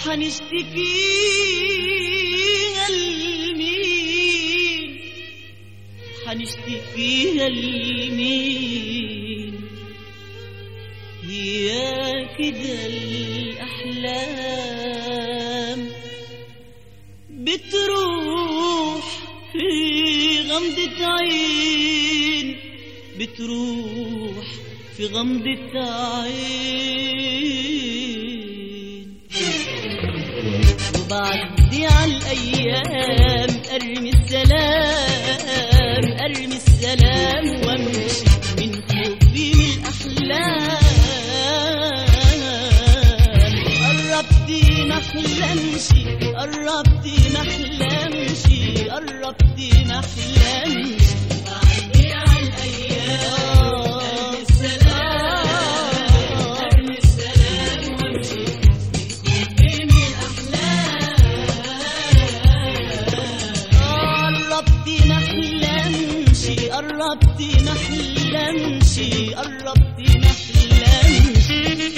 حنشتكيها لمين؟ حنشتكيها لمين؟ هي كده الأحلام بتروح في غمضة عين، بتروح في غمضة عين. وبعدي على الأيام أرمي السلام، أرمي السلام وامشي من خوفي من الأحلام. قربتي نحلمش، قربتي نحلمش، قربتي نحلمش. بعدي على الأيام أرمي السلام، أرمي السلام وامشي من قربتي نحلمش، قربتي نحلمش، قربتي نحلمش.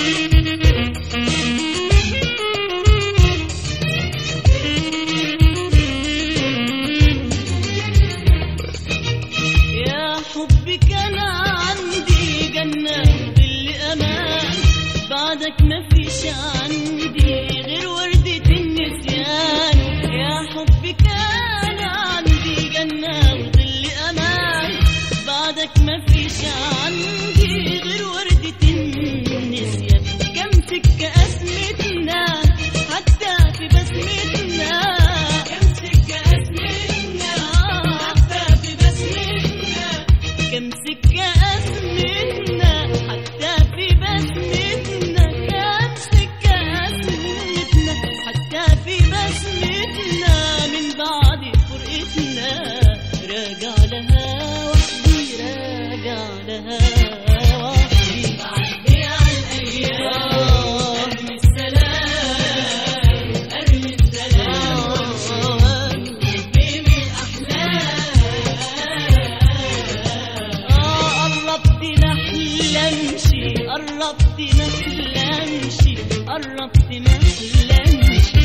يا حبي كان عندي جنة وظل أمان، بعدك مفيش عندي غير وردة النسيان. يا حبي كان عندي جنة وظل أمان، بعدك مفيش عندي غير وردة النسيان. كم سكة أسمتنا حتى في بسمتنا، كم سكة أسمتنا حتى في بسمتنا، كم سكة أسمتنا حتى في بسمتنا، كم سكة أسمتنا حتى في بسمتنا. من بعد فرقتنا راجع لها وحدي، راجع لها وحدي. بعدي على الأيام أرمي السلام، أرمي السلام وامشي من الأحلام. قربتي نحلمشي، قربتي نحلمشي، قربتي نحلمشي.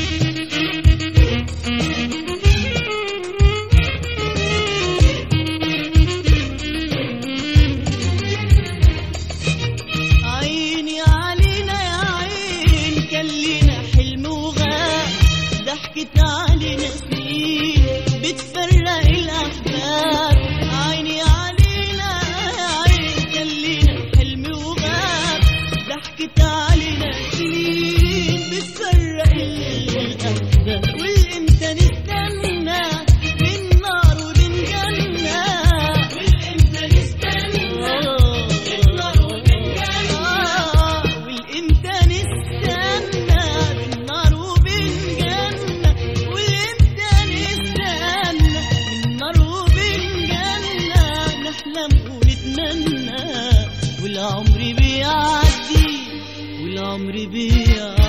عيني علينا يا عين، كان لينا حلم وغاب، ضحكت علينا سنين بتفرق الأحباب. عيني علينا يا عين، كان لينا حلم وغاب، ضحكت علينا سنين بتفرق الأحباب. والإمتى نستنى بين نار وبين جنة، والإمتى نستنى بين نار وبين جنة، والإمتى نستنى بين نار وبين جنة، والإمتى نستنى بين نار وبين جنة. نحلم ونتمنى والعمر بيعدي، والعمر بيعدي.